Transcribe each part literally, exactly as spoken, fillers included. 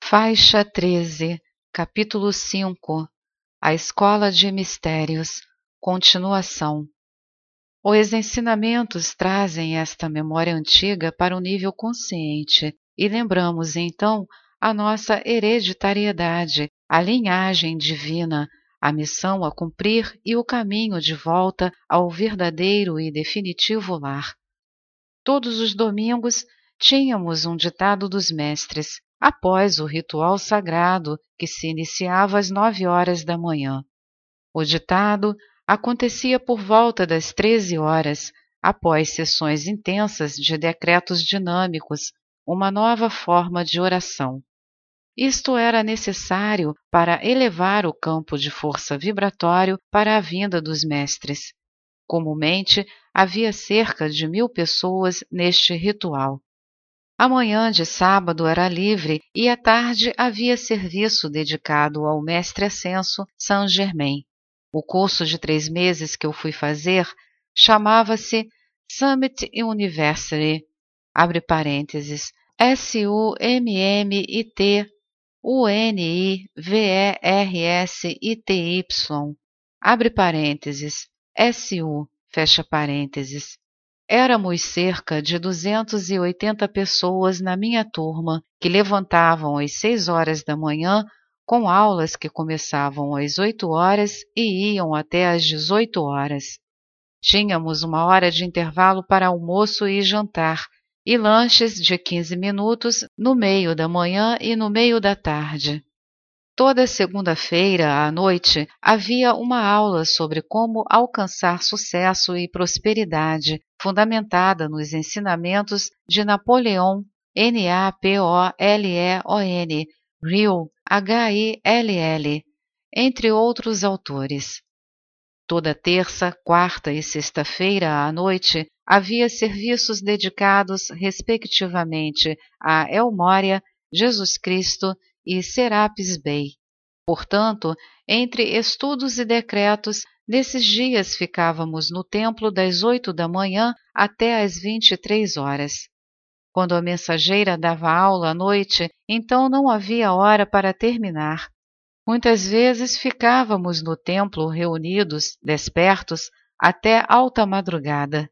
Faixa treze, capítulo cinco. A Escola de Mistérios. Continuação. Os ensinamentos trazem esta memória antiga para o nível consciente e lembramos então a nossa hereditariedade, a linhagem divina, a missão a cumprir e o caminho de volta ao verdadeiro e definitivo lar. Todos os domingos tínhamos um ditado dos mestres, após o ritual sagrado que se iniciava às nove horas da manhã. O ditado acontecia por volta das treze horas, após sessões intensas de decretos dinâmicos, uma nova forma de oração. Isto era necessário para elevar o campo de força vibratório para a vinda dos mestres. Comumente, havia cerca de mil pessoas neste ritual. A manhã de sábado era livre e à tarde havia serviço dedicado ao Mestre Ascenso Saint-Germain. O curso de três meses que eu fui fazer chamava-se Summit University, abre parênteses, S U M M I T U N I V E R S I T Y, abre parênteses, S U, fecha parênteses. Éramos cerca de duzentas e oitenta pessoas na minha turma, que levantavam às seis horas da manhã, com aulas que começavam às oito horas e iam até às dezoito horas. Tínhamos uma hora de intervalo para almoço e jantar, e lanches de quinze minutos no meio da manhã e no meio da tarde. Toda segunda-feira à noite havia uma aula sobre como alcançar sucesso e prosperidade, fundamentada nos ensinamentos de Napoleon, N A P O L E O N, Hill, H I L L, entre outros autores. Toda terça, quarta e sexta-feira à noite havia serviços dedicados, respectivamente, a El Morya, Jesus Cristo e Serapis Bey. Portanto, entre estudos e decretos, nesses dias ficávamos no templo das oito da manhã até às vinte e três horas. Quando a mensageira dava aula à noite, então não havia hora para terminar. Muitas vezes ficávamos no templo reunidos, despertos, até alta madrugada.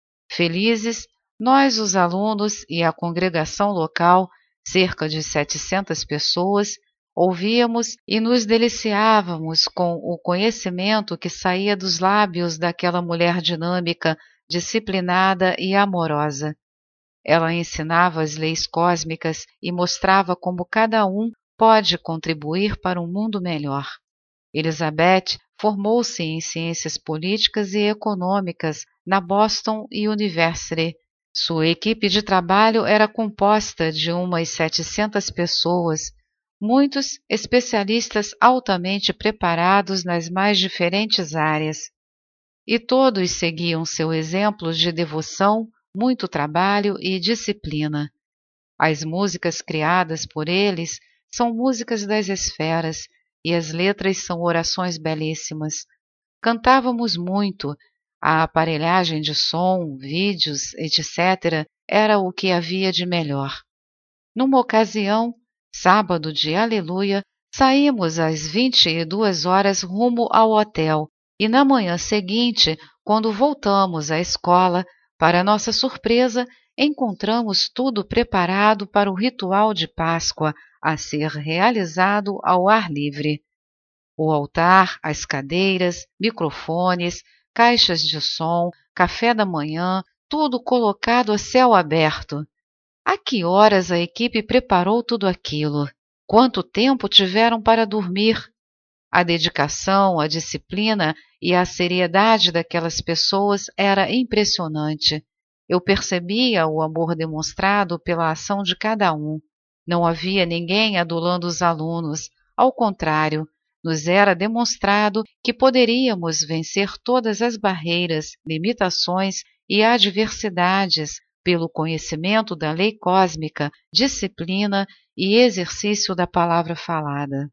Felizes, nós os alunos e a congregação local, cerca de setecentas pessoas, ouvíamos e nos deliciávamos com o conhecimento que saía dos lábios daquela mulher dinâmica, disciplinada e amorosa. Ela ensinava as leis cósmicas e mostrava como cada um pode contribuir para um mundo melhor. Elizabeth formou-se em ciências políticas e econômicas na Boston University. Sua equipe de trabalho era composta de umas setecentas pessoas, muitos especialistas altamente preparados nas mais diferentes áreas. E todos seguiam seu exemplo de devoção, muito trabalho e disciplina. As músicas criadas por eles são músicas das esferas e as letras são orações belíssimas. Cantávamos muito, a aparelhagem de som, vídeos, etcétera era o que havia de melhor. Numa ocasião, sábado de Aleluia, saímos às vinte e duas horas rumo ao hotel e na manhã seguinte, quando voltamos à escola, para nossa surpresa, encontramos tudo preparado para o ritual de Páscoa a ser realizado ao ar livre. O altar, as cadeiras, microfones, caixas de som, café da manhã, tudo colocado a céu aberto. A que horas a equipe preparou tudo aquilo? Quanto tempo tiveram para dormir? A dedicação, a disciplina e a seriedade daquelas pessoas era impressionante. Eu percebia o amor demonstrado pela ação de cada um. Não havia ninguém adulando os alunos, ao contrário, nos era demonstrado que poderíamos vencer todas as barreiras, limitações e adversidades pelo conhecimento da lei cósmica, disciplina e exercício da palavra falada.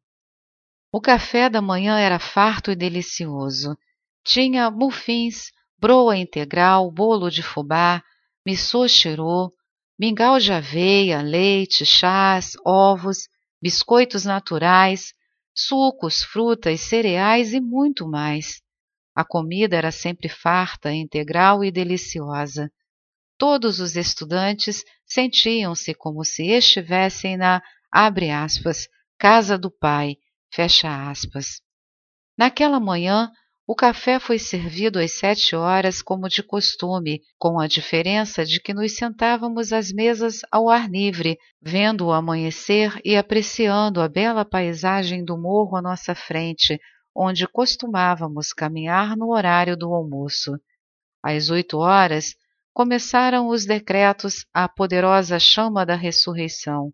O café da manhã era farto e delicioso. Tinha muffins, broa integral, bolo de fubá, missô shirô, mingau de aveia, leite, chás, ovos, biscoitos naturais, sucos, frutas, cereais e muito mais. A comida era sempre farta, integral e deliciosa. Todos os estudantes sentiam-se como se estivessem na, abre aspas, casa do pai, fecha aspas. Naquela manhã, o café foi servido às sete horas como de costume, com a diferença de que nos sentávamos às mesas ao ar livre, vendo o amanhecer e apreciando a bela paisagem do morro à nossa frente, onde costumávamos caminhar no horário do almoço. Às oito horas, começaram os decretos à poderosa chama da ressurreição.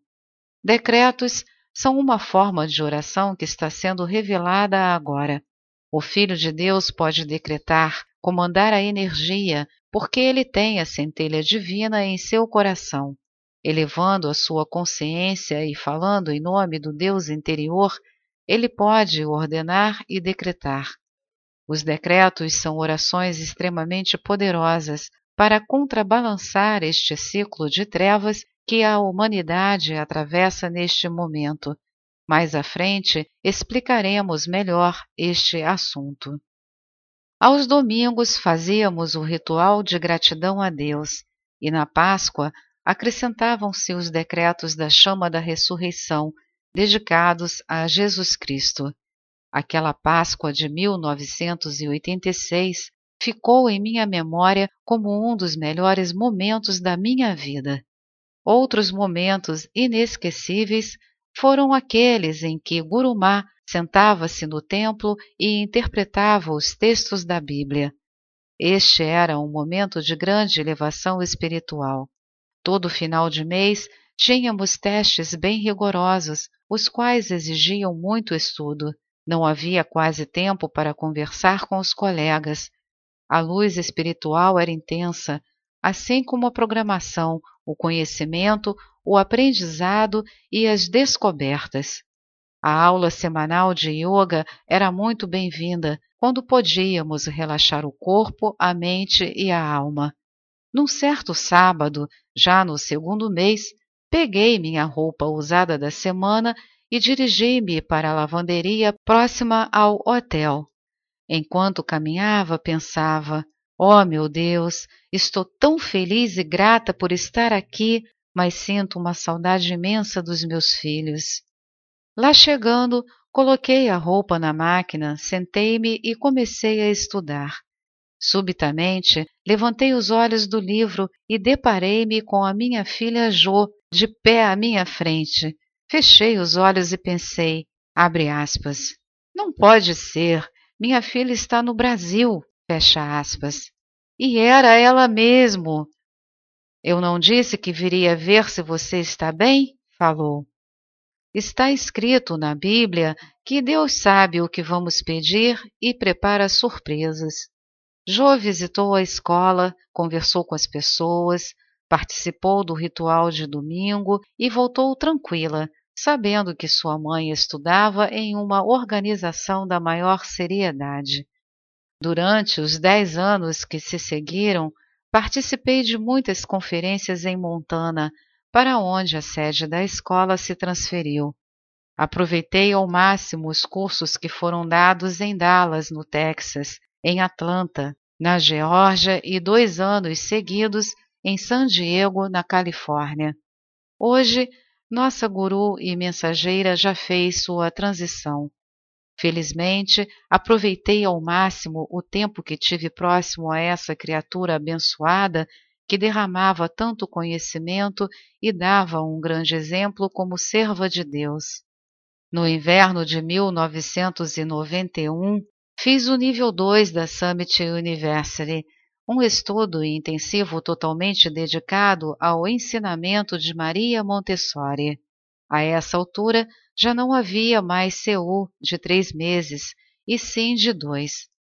Decretos são uma forma de oração que está sendo revelada agora. O Filho de Deus pode decretar, comandar a energia, porque ele tem a centelha divina em seu coração. Elevando a sua consciência e falando em nome do Deus interior, ele pode ordenar e decretar. Os decretos são orações extremamente poderosas para contrabalançar este ciclo de trevas que a humanidade atravessa neste momento. Mais à frente explicaremos melhor este assunto. Aos domingos fazíamos o ritual de gratidão a Deus e na Páscoa acrescentavam-se os decretos da chama da ressurreição dedicados a Jesus Cristo. Aquela Páscoa de mil novecentos e oitenta e seis ficou em minha memória como um dos melhores momentos da minha vida. Outros momentos inesquecíveis foram aqueles em que Gurumá sentava-se no templo e interpretava os textos da Bíblia. Este era um momento de grande elevação espiritual. Todo final de mês tínhamos testes bem rigorosos, os quais exigiam muito estudo. Não havia quase tempo para conversar com os colegas. A luz espiritual era intensa, assim como a programação, o conhecimento, o aprendizado e as descobertas. A aula semanal de yoga era muito bem-vinda, quando podíamos relaxar o corpo, a mente e a alma. Num certo sábado, já no segundo mês, peguei minha roupa usada da semana e dirigi-me para a lavanderia próxima ao hotel. Enquanto caminhava, pensava: oh, meu Deus, estou tão feliz e grata por estar aqui, mas sinto uma saudade imensa dos meus filhos. Lá chegando, coloquei a roupa na máquina, sentei-me e comecei a estudar. Subitamente, levantei os olhos do livro e deparei-me com a minha filha Jo, de pé à minha frente. Fechei os olhos e pensei, abre aspas, não pode ser, minha filha está no Brasil, fecha aspas. E era ela mesmo. Eu não disse que viria ver se você está bem? Falou. Está escrito na Bíblia que Deus sabe o que vamos pedir e prepara surpresas. Jo visitou a escola, conversou com as pessoas, participou do ritual de domingo e voltou tranquila, sabendo que sua mãe estudava em uma organização da maior seriedade. Durante os dez anos que se seguiram, participei de muitas conferências em Montana, para onde a sede da escola se transferiu. Aproveitei ao máximo os cursos que foram dados em Dallas, no Texas, em Atlanta, na Geórgia e dois anos seguidos em San Diego, na Califórnia. Hoje, nossa guru e mensageira já fez sua transição. Felizmente, aproveitei ao máximo o tempo que tive próximo a essa criatura abençoada que derramava tanto conhecimento e dava um grande exemplo como serva de Deus. No inverno de mil novecentos e noventa e um, fiz o nível dois da Summit University, um estudo intensivo totalmente dedicado ao ensinamento de Maria Montessori. A essa altura, já não havia mais C U de três meses, e sim de dois.